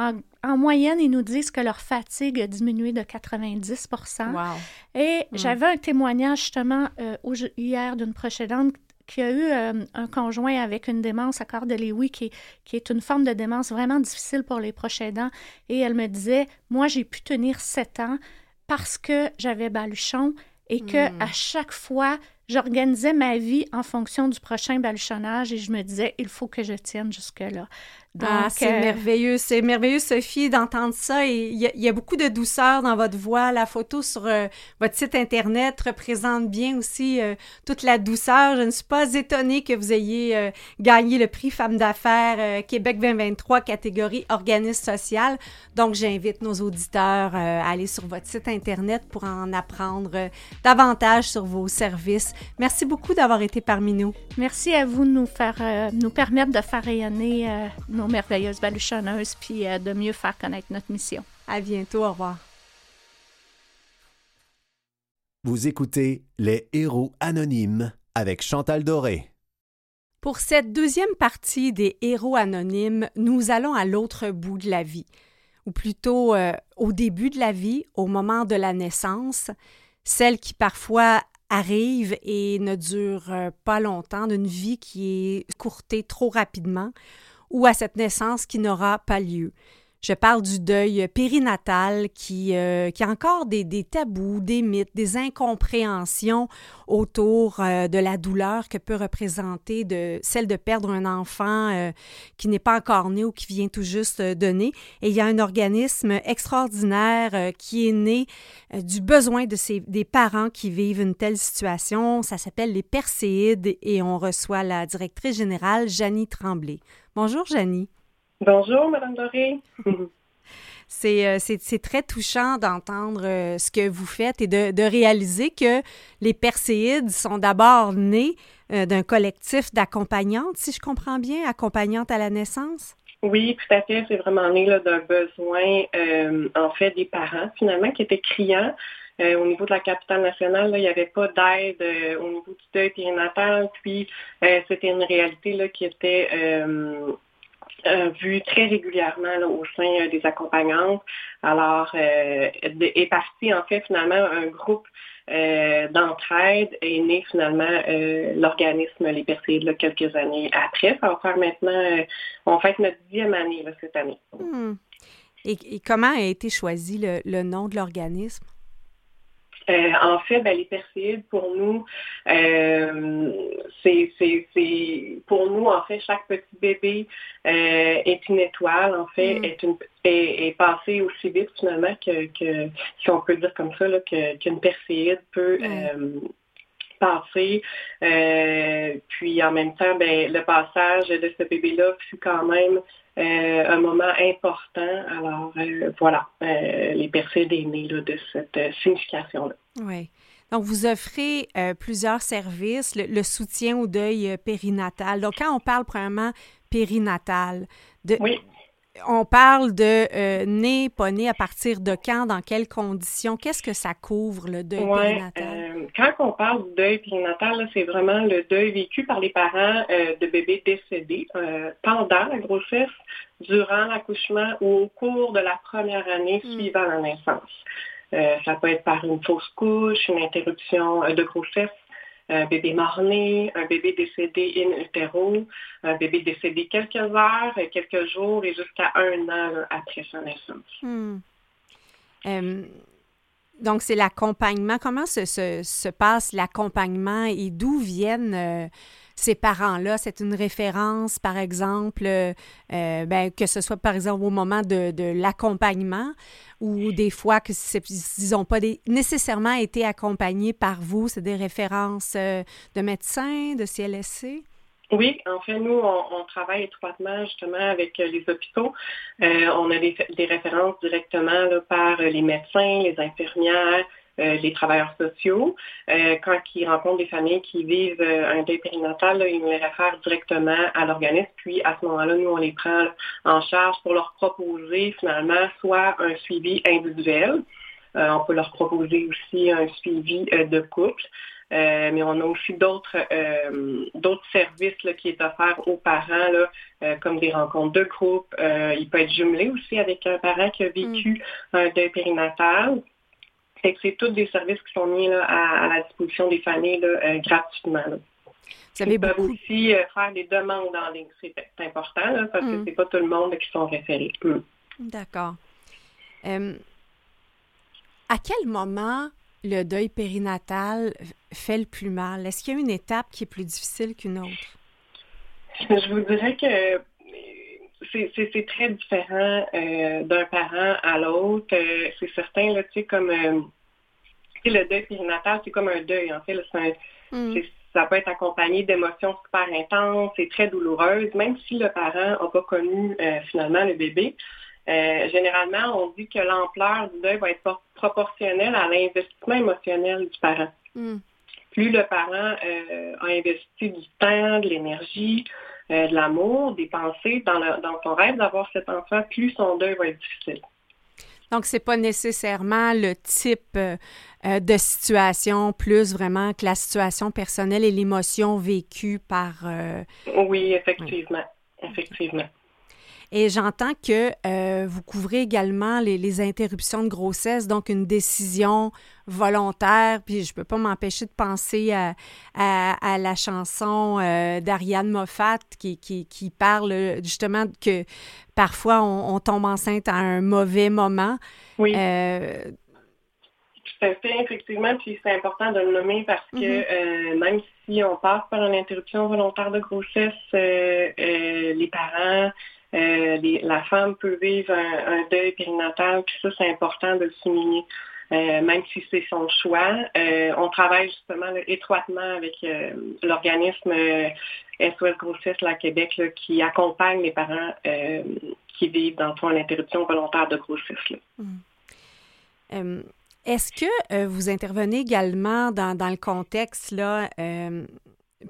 En moyenne, ils nous disent que leur fatigue a diminué de 90 %. Wow. Et j'avais un témoignage justement hier d'une proche aidante qui a eu un conjoint avec une démence à corps de Lewy, qui est une forme de démence vraiment difficile pour les proches aidants. Et elle me disait, moi, j'ai pu tenir 7 ans parce que j'avais baluchon et que à chaque fois, j'organisais ma vie en fonction du prochain baluchonnage et je me disais, il faut que je tienne jusque-là. Donc, c'est merveilleux, Sophie, d'entendre ça. Et il y a beaucoup de douceur dans votre voix. La photo sur votre site Internet représente bien aussi toute la douceur. Je ne suis pas étonnée que vous ayez gagné le prix Femmes d'affaires Québec 2023, catégorie organisme social. Donc, j'invite nos auditeurs à aller sur votre site Internet pour en apprendre davantage sur vos services. Merci beaucoup d'avoir été parmi nous. Merci à vous de nous permettre de faire rayonner nos merveilleuses baluchonneuses puis de mieux faire connaître notre mission. À bientôt, au revoir. Vous écoutez Les Héros Anonymes avec Chantal Doré. Pour cette deuxième partie des Héros Anonymes, nous allons à l'autre bout de la vie, ou plutôt au début de la vie, au moment de la naissance, celle qui parfois arrive et ne dure pas longtemps, d'une vie qui est courtée trop rapidement, ou à cette naissance qui n'aura pas lieu. Je parle du deuil périnatal qui a encore des tabous, des mythes, des incompréhensions autour de la douleur que peut représenter celle de perdre un enfant qui n'est pas encore né ou qui vient tout juste de naître. Et il y a un organisme extraordinaire qui est né du besoin des parents qui vivent une telle situation. Ça s'appelle les Perséides et on reçoit la directrice générale, Janie Tremblay. Bonjour, Janie. Bonjour, Madame Doré. C'est très touchant d'entendre ce que vous faites et de réaliser que les Perséides sont d'abord nés d'un collectif d'accompagnantes, si je comprends bien, accompagnantes à la naissance? Oui, tout à fait. C'est vraiment né là, d'un besoin, en fait, des parents, finalement, qui étaient criants. Au niveau de la capitale nationale, là, il n'y avait pas d'aide au niveau du deuil périnatal. Puis, c'était une réalité là, qui était vu très régulièrement là, au sein des accompagnantes. Alors, est parti en fait finalement un groupe d'entraide est né finalement l'organisme Les Perséides là, quelques années après. Ça va faire maintenant, on fête notre 10e année là, cette année. Et comment a été choisi le nom de l'organisme? En fait, les Perséides, pour nous, c'est pour nous, en fait, chaque petit bébé est une étoile, en fait, est passé aussi vite, finalement, que si on peut dire comme ça, là, qu'une Perséide peut passer. Puis en même temps, le passage de ce bébé-là fut quand même un moment important. Alors, voilà, les Perséides est nés de cette signification-là. Oui. Donc, vous offrez plusieurs services, le soutien au deuil périnatal. Donc, quand on parle premièrement périnatal, oui. On parle de né, pas né, à partir de quand, dans quelles conditions? Qu'est-ce que ça couvre, le deuil périnatal? Quand on parle du deuil périnatal, là, c'est vraiment le deuil vécu par les parents de bébés décédés pendant la grossesse, durant l'accouchement ou au cours de la première année suivant la naissance. Ça peut être par une fausse couche, une interruption de grossesse, un bébé mort-né, un bébé décédé in utero, un bébé décédé quelques heures, quelques jours et jusqu'à 1 an là, après sa naissance. Donc, c'est l'accompagnement. Comment se passe l'accompagnement et d'où viennent ces parents-là? C'est une référence, par exemple, que ce soit, par exemple, au moment de l'accompagnement ou des fois qu'ils n'ont pas nécessairement été accompagnés par vous. C'est des références de médecins, de CLSC? Oui, en fait, nous, on travaille étroitement justement avec les hôpitaux. On a des références directement là, par les médecins, les infirmières, les travailleurs sociaux. Quand ils rencontrent des familles qui vivent un deuil périnatal, là, ils nous les réfèrent directement à l'organisme. Puis, à ce moment-là, nous, on les prend en charge pour leur proposer finalement soit un suivi individuel. On peut leur proposer aussi un suivi de couple. Mais on a aussi d'autres services là, qui est offert aux parents, là, comme des rencontres de groupe. Il peut être jumelé aussi avec un parent qui a vécu un deuil périnatal. Fait que c'est tous des services qui sont mis là, à la disposition des familles là, gratuitement. Là. Ils peuvent aussi faire des demandes en ligne. C'est important là, parce que c'est pas tout le monde qui sont référés. D'accord. À quel moment le deuil périnatal fait le plus mal? Est-ce qu'il y a une étape qui est plus difficile qu'une autre? Je vous dirais que c'est très différent d'un parent à l'autre. C'est certain, là, tu sais, comme le deuil périnatal, c'est comme un deuil, en fait. Là, ça peut être accompagné d'émotions super intenses et très douloureuses, même si le parent n'a pas connu finalement le bébé. Généralement, on dit que l'ampleur du deuil va être proportionnelle à l'investissement émotionnel du parent. Plus le parent a investi du temps, de l'énergie, de l'amour, des pensées dans son rêve d'avoir cet enfant, plus son deuil va être difficile. Donc, c'est pas nécessairement le type de situation, plus vraiment que la situation personnelle et l'émotion vécue par... Oui, effectivement. Effectivement. Et j'entends que vous couvrez également les interruptions de grossesse, donc une décision volontaire. Puis je peux pas m'empêcher de penser à la chanson d'Ariane Moffat qui parle justement que parfois on tombe enceinte à un mauvais moment. Oui. Tout à fait, effectivement. Puis c'est important de le nommer parce que même si on passe par une interruption volontaire de grossesse, les parents... la femme peut vivre un deuil périnatal, puis ça, c'est important de le souligner. Même si c'est son choix. On travaille justement là, étroitement avec l'organisme SOS Grossesse là, à Québec là, qui accompagne les parents qui vivent dans l'interruption volontaire de grossesse. Là. Est-ce que vous intervenez également dans le contexte là,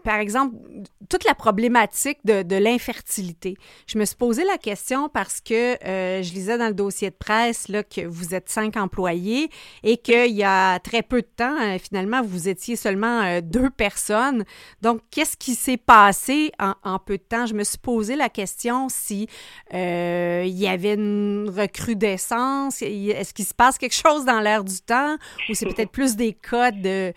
par exemple, toute la problématique de l'infertilité. Je me suis posé la question parce que je lisais dans le dossier de presse là, que vous êtes 5 employés et qu'il y a très peu de temps, finalement, vous étiez seulement 2 personnes. Donc, qu'est-ce qui s'est passé en peu de temps? Je me suis posé la question si il y avait une recrudescence. Est-ce qu'il se passe quelque chose dans l'air du temps ou c'est peut-être plus des cas de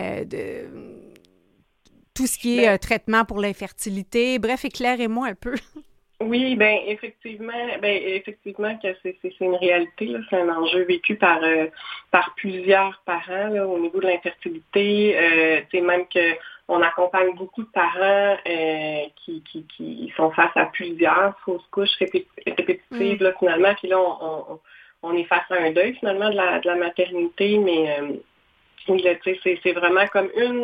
tout ce qui est traitement pour l'infertilité? Bref, éclairez-moi un peu. Oui, effectivement que c'est une réalité, là. C'est un enjeu vécu par plusieurs parents là, au niveau de l'infertilité. Même que on accompagne beaucoup de parents qui sont face à plusieurs fausses couches répétitives là, finalement. Puis là, on est face à un deuil finalement de la maternité, mais oui, là, c'est vraiment comme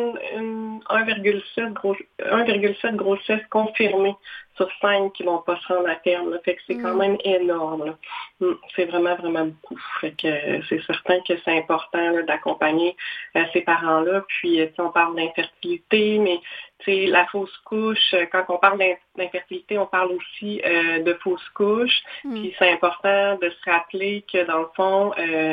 1,7 grossesses confirmées sur 5 qui vont pas se rendre à terme. Là. Fait que c'est quand même énorme. Là. C'est vraiment, vraiment beaucoup. Fait que c'est certain que c'est important là, d'accompagner ces parents-là. Puis, on parle d'infertilité, mais la fausse couche, quand on parle d'infertilité, on parle aussi de fausse couche. Puis, c'est important de se rappeler que, dans le fond,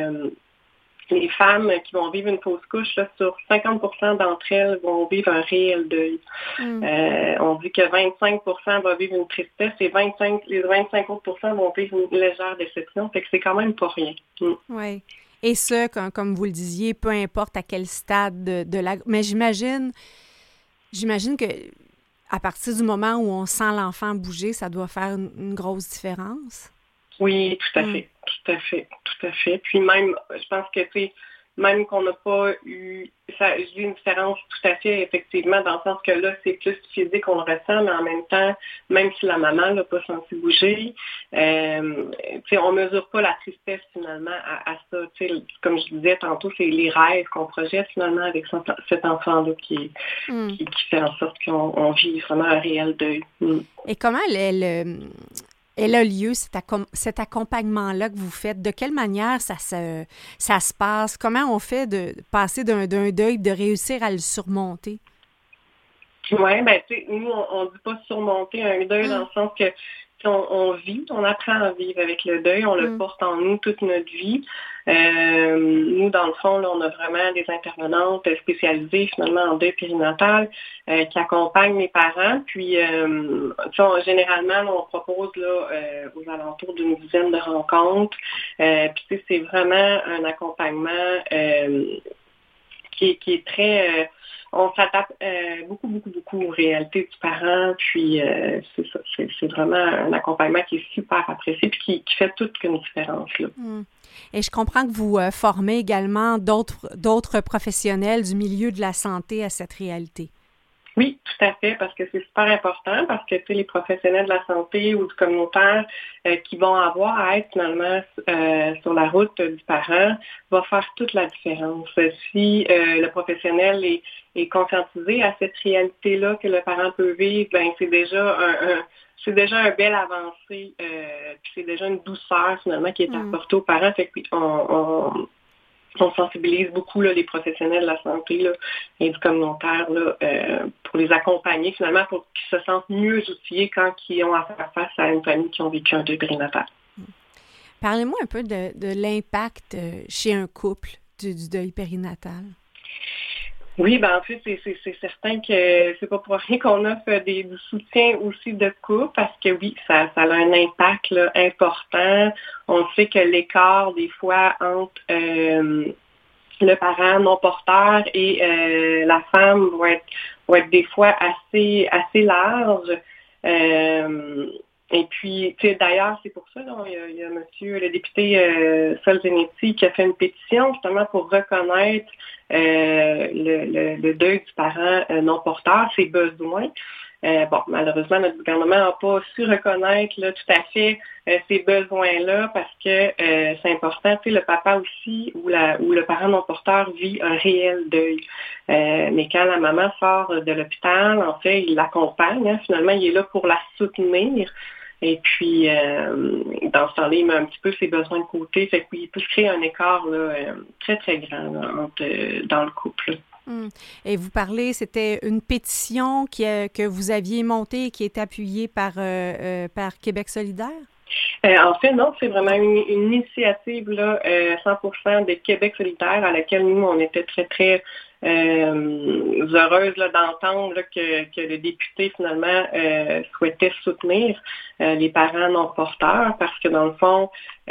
les femmes qui vont vivre une fausse couche, là, sur 50% d'entre elles vont vivre un réel deuil. On dit que 25% vont vivre une tristesse et les 25 autres % vont vivre une légère déception. Fait que c'est quand même pas rien. Oui. Et ça, comme vous le disiez, peu importe à quel stade de la... Mais j'imagine que à partir du moment où on sent l'enfant bouger, ça doit faire une grosse différence. Oui, tout à fait. Puis même, je pense que, même qu'on n'a pas eu, ça, je dis une différence tout à fait, effectivement, dans le sens que là, c'est plus physique, on le ressent, mais en même temps, même si la maman l'a pas senti bouger, on mesure pas la tristesse, finalement, à ça. Comme je disais tantôt, c'est les rêves qu'on projette, finalement, avec cet enfant-là qui fait en sorte qu'on vit vraiment un réel deuil. Et comment elle a lieu, cet accompagnement-là que vous faites? De quelle manière ça se passe? Comment on fait de passer d'un deuil, de réussir à le surmonter? Oui, nous, on ne dit pas surmonter un deuil dans le sens que on vit, on apprend à vivre avec le deuil, on le porte en nous toute notre vie. Nous, dans le fond, là, on a vraiment des intervenantes spécialisées finalement en deuil périnatal qui accompagnent les parents. Puis, généralement, là, on propose là, aux alentours d'une dizaine de rencontres. Puis, c'est vraiment un accompagnement qui est très... on s'attaque beaucoup aux réalités du parent, puis c'est ça, c'est vraiment un accompagnement qui est super apprécié, puis qui fait toute une différence. Là. Et je comprends que vous formez également d'autres professionnels du milieu de la santé à cette réalité. Oui, tout à fait, parce que c'est super important, parce que les professionnels de la santé ou du communautaire qui vont avoir à être finalement sur la route du parent va faire toute la différence. Si le professionnel est conscientisé à cette réalité-là que le parent peut vivre, c'est déjà un bel avancé, puis c'est déjà une douceur finalement qui est apportée aux parents. Fait que on sensibilise beaucoup là, les professionnels de la santé là, et du communautaire là, pour les accompagner finalement pour qu'ils se sentent mieux outillés quand ils ont à faire face à une famille qui ont vécu un deuil périnatal. Parlez-moi un peu de l'impact chez un couple du deuil périnatal. Oui, en fait, c'est certain que c'est pas pour rien qu'on offre du soutien aussi de couple, parce que oui, ça a un impact là, important. On sait que l'écart, des fois, entre le parent non porteur et la femme va être des fois assez large. Et puis, d'ailleurs, c'est pour ça, il y a monsieur le député Solzhenitsyn qui a fait une pétition justement pour reconnaître le deuil du parent non porteur, ses besoins. Malheureusement, notre gouvernement n'a pas su reconnaître là, tout à fait ces besoins-là parce que c'est important. Le papa aussi ou le parent non porteur vit un réel deuil. Mais quand la maman sort de l'hôpital, en fait, il l'accompagne. Hein, finalement, il est là pour la soutenir. Et puis, dans ce temps-là, il met un petit peu ses besoins de côté. Fait qu'il peut se créer un écart là, très, très grand là, dans le couple. Et vous parlez, c'était une pétition que vous aviez montée et qui est appuyée par Québec solidaire? En fait, non, c'est vraiment une initiative là, 100% de Québec solidaire à laquelle nous, on était très, très heureuse là, d'entendre là, que le député, finalement, souhaitait soutenir les parents non porteurs parce que, dans le fond,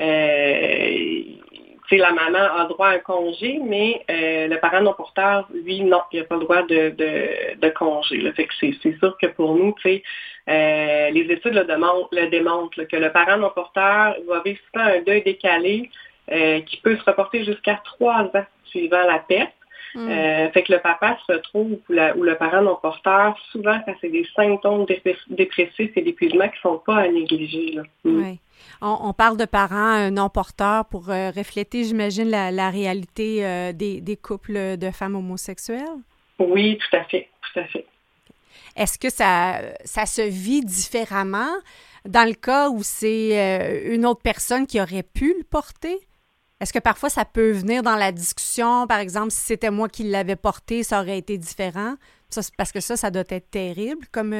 la maman a droit à un congé, mais le parent non porteur, lui, non, il n'a pas le droit de congé. Là. Fait que c'est sûr que pour nous, les études le démontrent là, que le parent non porteur va vivre souvent un deuil décalé qui peut se reporter jusqu'à 3 ans suivant la perte. Fait que le papa se retrouve, ou le parent non porteur, souvent quand c'est des symptômes dépressifs et d'épuisement qui ne sont pas à négliger. Là. Oui. On parle de parents non porteurs pour refléter, j'imagine, la réalité des couples de femmes homosexuelles? Oui, tout à fait, tout à fait. Est-ce que ça se vit différemment dans le cas où c'est une autre personne qui aurait pu le porter? Est-ce que parfois ça peut venir dans la discussion? Par exemple, si c'était moi qui l'avais porté, ça aurait été différent? Parce que ça doit être terrible comme...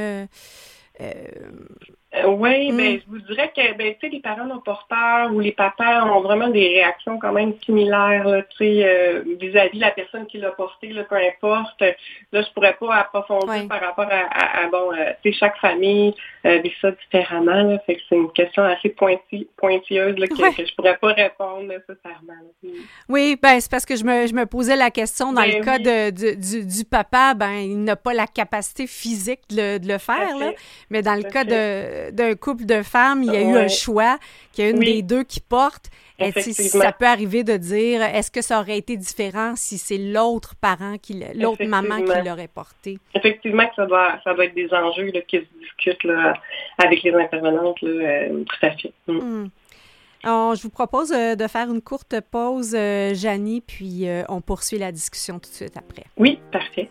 Oui, je vous dirais que les parents non porteurs ou les papas ont vraiment des réactions quand même similaires là, vis-à-vis de la personne qui l'a porté, là, peu importe. Là, je pourrais pas approfondir par rapport à chaque famille vit ça différemment. Là, fait que c'est une question assez pointilleuse là, que je pourrais pas répondre nécessairement. Oui, c'est parce que je me posais la question dans le cas du papa, il n'a pas la capacité physique de le faire, là, mais dans le cas d'un couple de femmes, il y a eu un choix, qu'il y a une des deux qui porte. Et ça peut arriver de dire, est-ce que ça aurait été différent si c'est l'autre parent, l'autre maman qui l'aurait porté? Effectivement, que ça doit être des enjeux là, qui se discutent là, avec les intervenantes, là, tout à fait. Alors, je vous propose de faire une courte pause, Janie, puis on poursuit la discussion tout de suite après. Oui, parfait.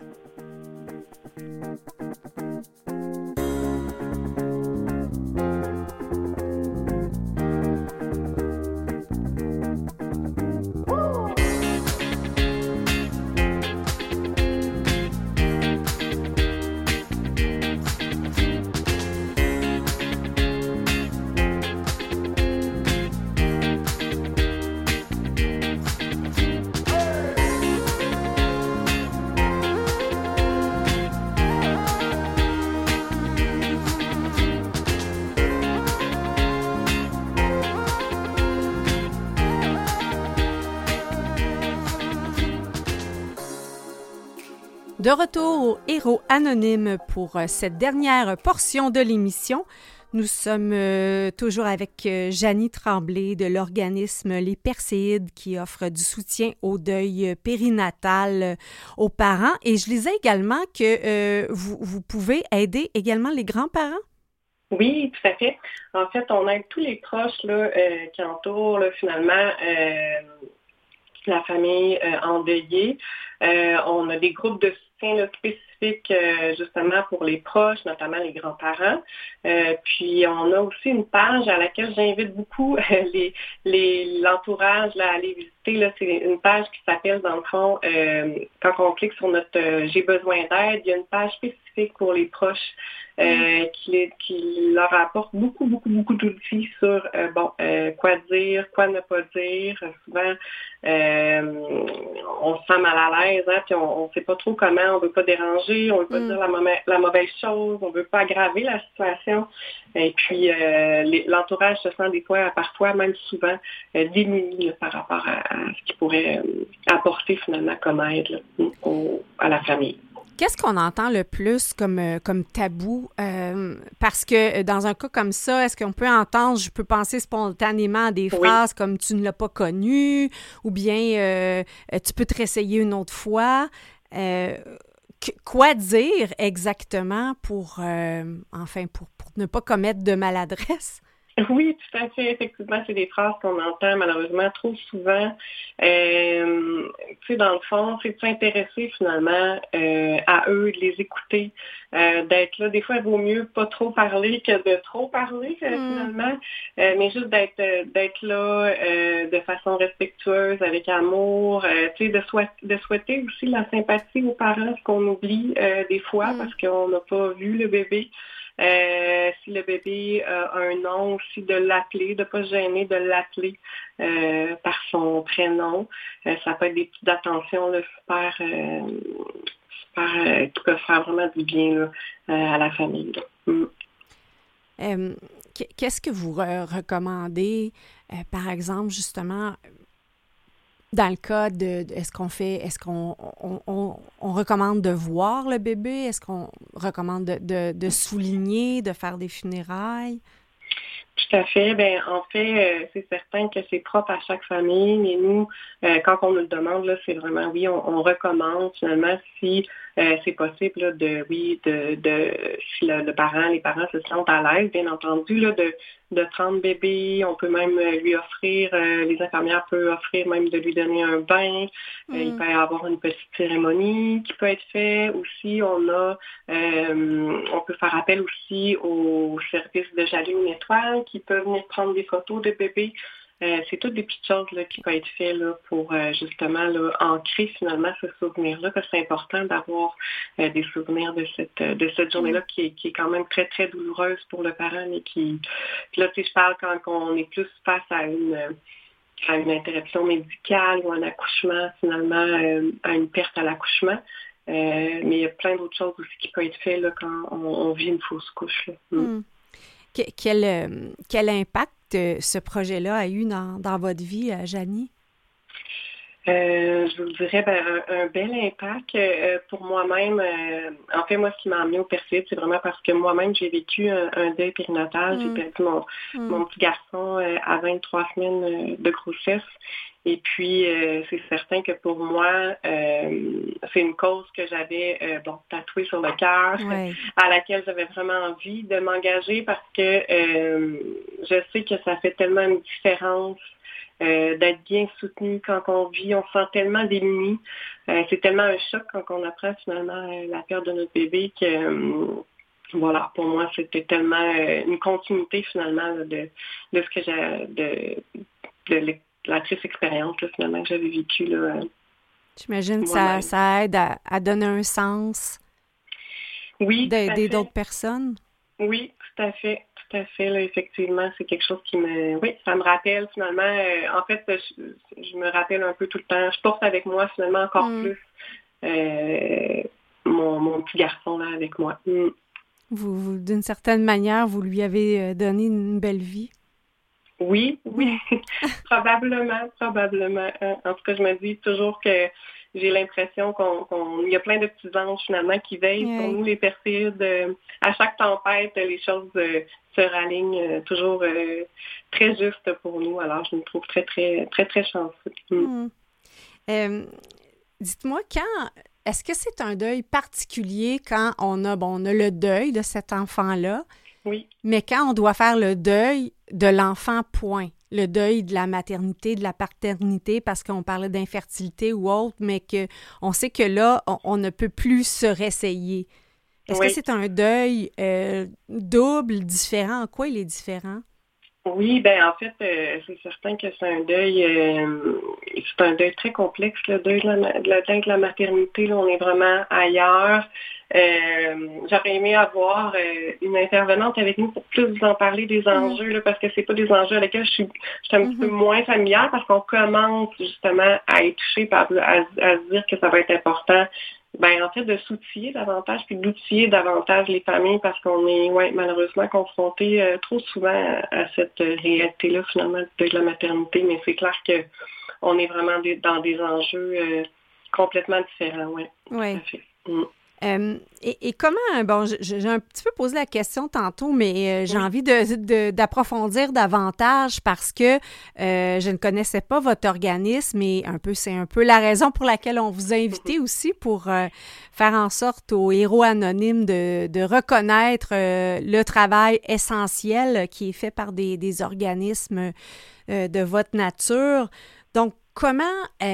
De retour au Héros anonyme pour cette dernière portion de l'émission. Nous sommes toujours avec Janie Tremblay de l'organisme Les Perséides qui offre du soutien au deuil périnatal aux parents. Et je lisais également que vous pouvez aider également les grands-parents. Oui, tout à fait. En fait, on aide tous les proches là, qui entourent là, finalement la famille endeuillée. On a des groupes de soutien là, spécifiques justement pour les proches, notamment les grands-parents. Puis on a aussi une page à laquelle j'invite beaucoup l'entourage là, à aller visiter. Là, c'est une page qui s'appelle, dans le fond, quand on clique sur notre J'ai besoin d'aide, il y a une page spécifique pour les proches qui leur apporte beaucoup d'outils sur quoi dire, quoi ne pas dire. Souvent, on se sent mal à l'aise, hein, puis on ne sait pas trop comment, on ne veut pas déranger, on ne veut pas dire la mauvaise chose, on ne veut pas aggraver la situation. Et puis, l'entourage se sent des fois, parfois, même souvent, démuni là, par rapport à ce qui pourrait apporter finalement comme aide là, à la famille. Qu'est-ce qu'on entend le plus comme tabou? Parce que dans un cas comme ça, est-ce qu'on peut entendre, je peux penser spontanément à des phrases comme « tu ne l'as pas connu » ou bien « tu peux te réessayer une autre fois ». Quoi dire exactement pour ne pas commettre de maladresse? Oui, tout à fait. Effectivement, c'est des phrases qu'on entend malheureusement trop souvent. Dans le fond, c'est de s'intéresser finalement à eux, de les écouter, d'être là. Des fois, il vaut mieux pas trop parler que de trop parler finalement, mais juste d'être là de façon respectueuse, avec amour, de souhaiter aussi la sympathie aux parents, ce qu'on oublie des fois parce qu'on n'a pas vu le bébé. Si le bébé a un nom aussi, de l'appeler, de ne pas se gêner de l'appeler par son prénom. Ça peut être des petites attentions là, super qui peuvent faire vraiment du bien là, à la famille. Qu'est-ce que vous recommandez, par exemple, justement, dans le cas est-ce qu'on recommande de voir le bébé? Est-ce qu'on recommande de souligner, de faire des funérailles? Tout à fait. En fait, c'est certain que c'est propre à chaque famille, mais nous, quand on nous le demande, là, c'est vraiment oui, on recommande finalement si c'est possible là, si les parents se sentent à l'aise, bien entendu, là, de prendre bébé. On peut même lui offrir, les infirmières peuvent offrir même de lui donner un bain. Il peut y avoir une petite cérémonie qui peut être faite. Aussi, on peut faire appel aussi au service de Jalou une étoile qui peut venir prendre des photos de bébé. C'est toutes des petites choses là, qui peuvent être faites là, pour justement là, ancrer finalement ce souvenir-là, parce que c'est important d'avoir des souvenirs de cette journée-là qui est quand même très, très douloureuse pour le parent, mais puis là, je parle quand on est plus face à une interruption médicale ou un accouchement, finalement, à une perte à l'accouchement. Mais il y a plein d'autres choses aussi qui peuvent être faites là, quand on vit une fausse couche. Là. Quel impact ce projet-là a eu dans votre vie, Janie? Je vous dirais un bel impact pour moi-même. En fait, moi, ce qui m'a amené au Perséide, c'est vraiment parce que moi-même, j'ai vécu un deuil périnatal. J'ai perdu mon petit garçon à 23 semaines de grossesse. Et puis, c'est certain que pour moi, c'est une cause que j'avais tatouée sur le cœur, à laquelle j'avais vraiment envie de m'engager parce que je sais que ça fait tellement une différence d'être bien soutenu quand on vit. On se sent tellement démunis. C'est tellement un choc quand on apprend finalement la perte de notre bébé que... Voilà, pour moi, c'était tellement une continuité finalement là, de ce que j'ai de la triste expérience là, finalement que j'avais vécue. Là, j'imagine que ça aide à donner un sens, d'aider d'autres personnes. Oui, tout à fait. Tout à fait, là, effectivement, c'est quelque chose qui ça me rappelle finalement, en fait, je me rappelle un peu tout le temps, je porte avec moi finalement encore plus mon petit garçon là avec moi. Vous, d'une certaine manière, vous lui avez donné une belle vie. Oui, probablement. En tout cas, je me dis toujours que j'ai l'impression qu'il y a plein de petits anges finalement qui veillent sur nous, les Perséides. À chaque tempête, les choses se ralignent toujours très juste pour nous. Alors, je me trouve très, très, très, très chanceuse. Dites-moi, est-ce que c'est un deuil particulier quand on a le deuil de cet enfant-là? Oui. Mais quand on doit faire le deuil de l'enfant, point. Le deuil de la maternité, de la paternité, parce qu'on parlait d'infertilité ou autre, mais qu'on sait que là, on ne peut plus se réessayer. Est-ce que c'est un deuil double, différent? En quoi il est différent? Oui, en fait, c'est certain que c'est un deuil très complexe, le deuil de la maternité. Là, on est vraiment ailleurs. J'aurais aimé avoir une intervenante avec nous pour plus vous en parler des enjeux, là, parce que c'est pas des enjeux à lesquels je suis un petit peu moins familière, parce qu'on commence justement à être touché, à se dire que ça va être important. En fait, de s'outiller davantage, puis d'outiller davantage les familles, parce qu'on est malheureusement confronté trop souvent à cette réalité-là, finalement, de la maternité. Mais c'est clair qu'on est vraiment dans des enjeux complètement différents, Oui. Tout à fait. Et comment, bon, j'ai un petit peu posé la question tantôt, mais j'ai envie d'approfondir davantage parce que je ne connaissais pas votre organisme et c'est un peu la raison pour laquelle on vous a invité aussi pour faire en sorte aux héros anonymes de reconnaître le travail essentiel qui est fait par des organismes de votre nature. Donc, comment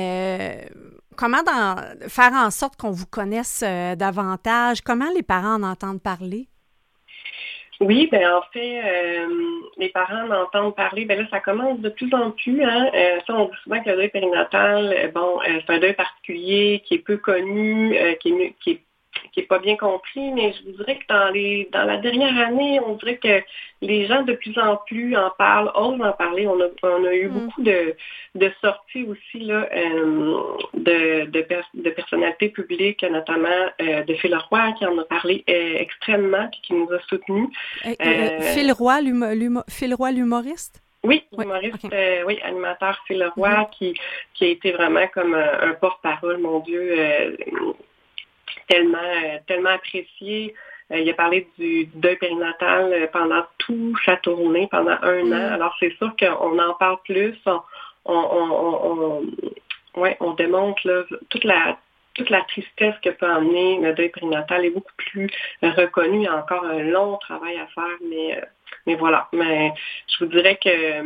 faire en sorte qu'on vous connaisse davantage? Comment les parents en entendent parler? Oui, en fait, les parents en entendent parler. Là, ça commence de plus en plus. Ça, on dit souvent que le deuil périnatal, c'est un deuil particulier qui est peu connu, qui est pas bien compris, mais je vous dirais que dans la dernière année, on dirait que les gens de plus en plus en parlent, osent en parler. On a eu beaucoup de sorties aussi là, de personnalités publiques, notamment de Phil Roy, qui en a parlé extrêmement et qui nous a soutenus. Phil Roy, l'humoriste? Oui, humoriste, okay. Oui, animateur Phil Roy, qui a été vraiment comme un porte-parole, mon Dieu, tellement apprécié. Il a parlé du deuil périnatal pendant toute sa tournée, pendant 1 an. Alors, c'est sûr qu'on en parle plus. On démontre là, toute la tristesse que peut amener le deuil périnatal est beaucoup plus reconnu. Il y a encore un long travail à faire, mais voilà. Mais je vous dirais que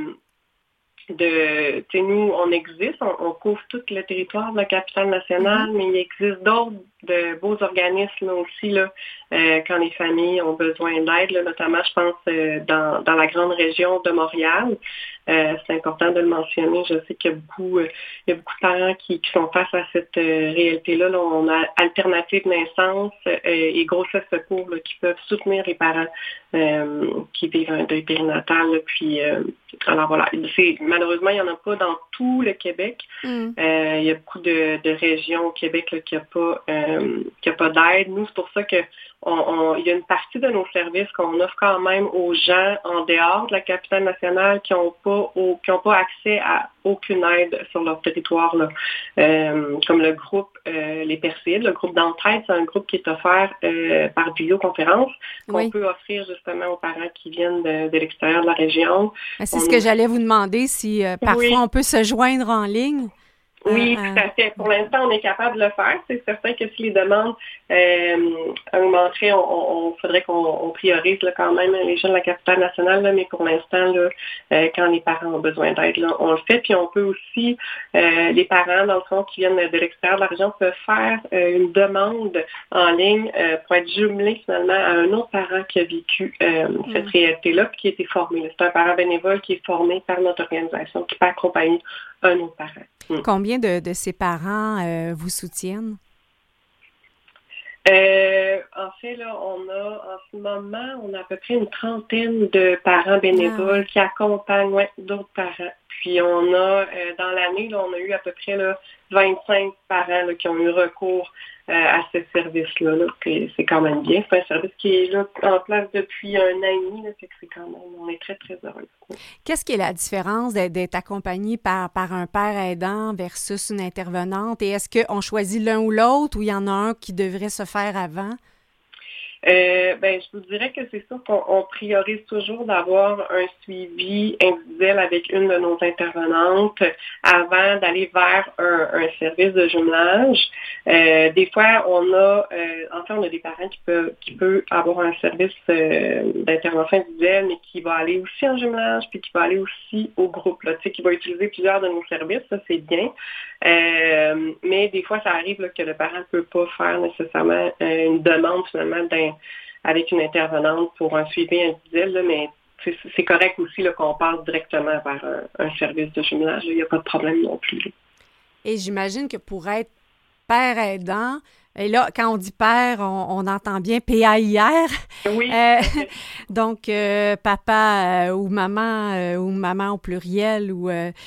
nous, on existe, on couvre tout le territoire de la capitale nationale, mais il existe d'autres de beaux organismes là, aussi, là, quand les familles ont besoin d'aide, là, notamment, je pense, dans la grande région de Montréal. C'est important de le mentionner. Je sais qu'il y a beaucoup de parents qui sont face à cette réalité-là. Là, on a Alternative Naissance et Grossesse Secours là, qui peuvent soutenir les parents qui vivent un deuil périnatal. Là, puis, alors voilà, malheureusement, il n'y en a pas dans tout le Québec. Il y a beaucoup de régions au Québec là, qui n'a pas d'aide. Nous, c'est pour ça que il y a une partie de nos services qu'on offre quand même aux gens en dehors de la capitale nationale qui n'ont pas accès à aucune aide sur leur territoire. Là. Comme le groupe Les Perséides, le groupe d'entraide, c'est un groupe qui est offert par vidéoconférence qu'on peut offrir justement aux parents qui viennent de l'extérieur de la région. C'est ce que j'allais vous demander, si parfois on peut se joindre en ligne. Oui, tout à fait. Pour l'instant, on est capable de le faire. C'est certain que si les demandes augmenteraient, on faudrait qu'on priorise là, quand même les gens de la capitale nationale, là, mais pour l'instant, là, quand les parents ont besoin d'aide, là, on le fait. Puis on peut aussi, les parents, dans le fond, qui viennent de l'extérieur de la région, peuvent faire une demande en ligne pour être jumelés finalement à un autre parent qui a vécu cette réalité-là, puis qui a été formé. C'est un parent bénévole qui est formé par notre organisation, qui peut accompagner un autre parent. Combien de ces parents vous soutiennent? En fait, là, en ce moment, on a à peu près une 30aine de parents bénévoles qui accompagnent d'autres parents. Puis on a, dans l'année, là, on a eu à peu près là, 25 parents là, qui ont eu recours à ce service-là. Là. C'est quand même bien. C'est un service qui est là en place depuis 1 an et demi. Là, fait que c'est quand même, on est très, très heureux. Qu'est-ce qui est la différence d'être accompagné par un père aidant versus une intervenante? Et est-ce qu'on choisit l'un ou l'autre ou il y en a un qui devrait se faire avant? Je vous dirais que c'est sûr qu'on priorise toujours d'avoir un suivi individuel avec une de nos intervenantes avant d'aller vers un service de jumelage. Des fois, on a des parents qui peuvent avoir un service d'intervention individuelle, mais qui va aller aussi en jumelage, puis qui va aller aussi au groupe, là, qui va utiliser plusieurs de nos services, ça c'est bien. Mais des fois, ça arrive là, que le parent ne peut pas faire nécessairement une demande finalement avec une intervenante pour un suivi individuel, là, mais c'est correct aussi là, qu'on passe directement vers un service de jumelage. Il n'y a pas de problème non plus. Là. Et j'imagine que pour être père aidant, et là, quand on dit père, on entend bien P-A-I-R. Oui. Donc, papa ou maman au pluriel ou...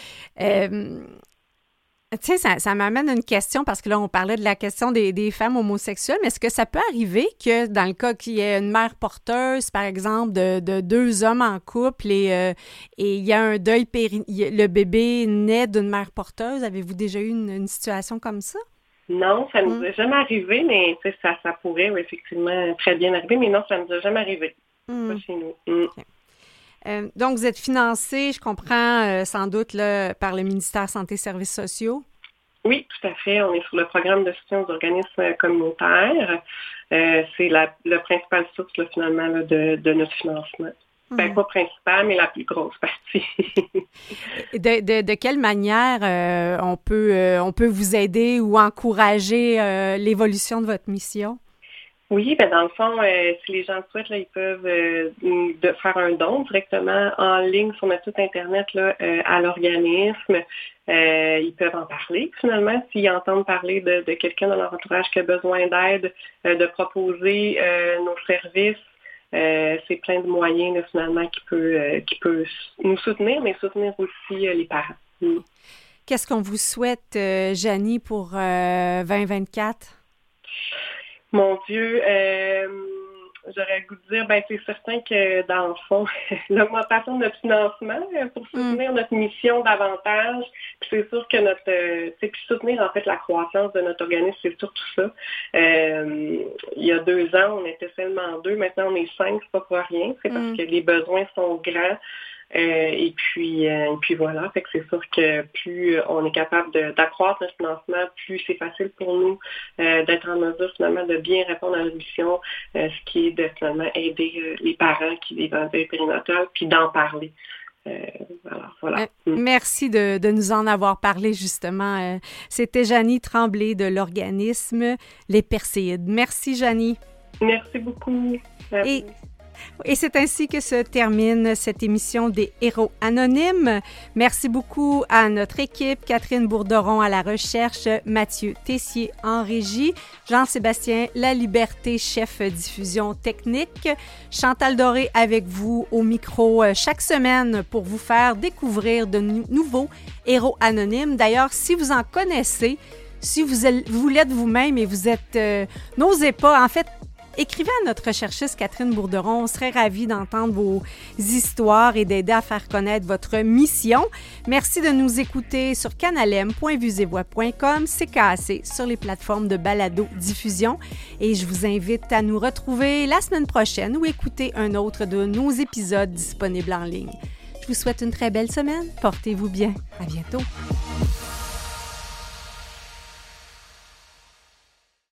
Tu sais, ça m'amène à une question, parce que là, on parlait de la question des femmes homosexuelles, mais est-ce que ça peut arriver que, dans le cas qu'il y ait une mère porteuse, par exemple, de 2 hommes en couple et il y a un deuil le bébé naît d'une mère porteuse? Avez-vous déjà eu une situation comme ça? Non, ça nous est jamais arrivé, mais ça pourrait effectivement très bien arriver, mais non, ça nous est jamais arrivé. Pas chez nous. Okay. Donc, vous êtes financé, je comprends, sans doute, là, par le ministère Santé et Services sociaux? Oui, tout à fait. On est sur le programme de soutien aux organismes communautaires. C'est la principale source, là, finalement, là, de notre financement. Pas principale, mais la plus grosse partie. De quelle manière on peut vous aider ou encourager l'évolution de votre mission? Oui, dans le fond, si les gens le souhaitent, là, ils peuvent faire un don directement en ligne sur notre site Internet là, à l'organisme. Ils peuvent en parler, finalement, s'ils entendent parler de quelqu'un dans leur entourage qui a besoin d'aide, de proposer nos services. C'est plein de moyens, là, finalement, qui peut nous soutenir, mais soutenir aussi les parents. Qu'est-ce qu'on vous souhaite, Janie, pour 2024? Mon Dieu, j'aurais le goût de dire, c'est certain que dans le fond, l'augmentation de notre financement pour soutenir notre mission davantage, puis c'est sûr que puis soutenir en fait la croissance de notre organisme, c'est surtout ça. Il y a 2 ans, on était seulement 2, maintenant on est 5, c'est pas pour rien, c'est parce que les besoins sont grands. Et puis voilà, fait que c'est sûr que plus on est capable d'accroître notre financement, plus c'est facile pour nous d'être en mesure finalement de bien répondre à la mission, ce qui est de finalement aider les parents qui vivent en deuil périnatal, puis d'en parler. Voilà. Merci de nous en avoir parlé, justement. C'était Janie Tremblay de l'organisme Les Perséides. Merci, Janie. Merci beaucoup. Et c'est ainsi que se termine cette émission des Héros Anonymes. Merci beaucoup à notre équipe, Catherine Bourderon à la recherche, Mathieu Tessier en régie, Jean-Sébastien Laliberté, chef diffusion technique, Chantal Doré avec vous au micro chaque semaine pour vous faire découvrir de nouveaux héros anonymes. D'ailleurs, si vous en connaissez, si vous l'êtes vous-même et vous êtes... n'osez pas, en fait, écrivez à notre recherchiste Catherine Bourderon. On serait ravis d'entendre vos histoires et d'aider à faire connaître votre mission. Merci de nous écouter sur canalem.vusevoix.com, CKAC sur les plateformes de balado-diffusion. Et je vous invite à nous retrouver la semaine prochaine ou écouter un autre de nos épisodes disponibles en ligne. Je vous souhaite une très belle semaine. Portez-vous bien. À bientôt.